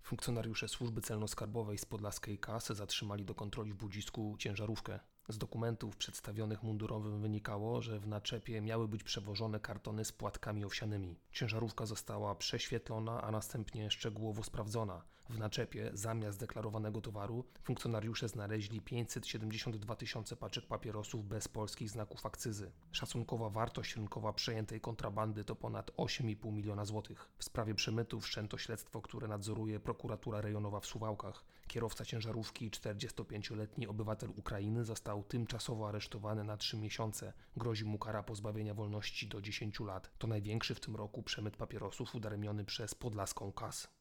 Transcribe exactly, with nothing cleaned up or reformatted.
Funkcjonariusze służby celno-skarbowej z podlaskiej K A S zatrzymali do kontroli w Budzisku ciężarówkę. Z dokumentów przedstawionych mundurowym wynikało, że w naczepie miały być przewożone kartony z płatkami owsianymi. Ciężarówka została prześwietlona, a następnie szczegółowo sprawdzona. W naczepie zamiast deklarowanego towaru funkcjonariusze znaleźli pięćset siedemdziesiąt dwa tysiące paczek papierosów bez polskich znaków akcyzy. Szacunkowa wartość rynkowa przejętej kontrabandy to ponad osiem i pół miliona złotych. W sprawie przemytu wszczęto śledztwo, które nadzoruje prokuratura rejonowa w Suwałkach. Kierowca ciężarówki, czterdziestopięcioletni obywatel Ukrainy, został tymczasowo aresztowany na trzy miesiące. Grozi mu kara pozbawienia wolności do dziesięciu lat. To największy w tym roku przemyt papierosów udaremniony przez podlaską K A S.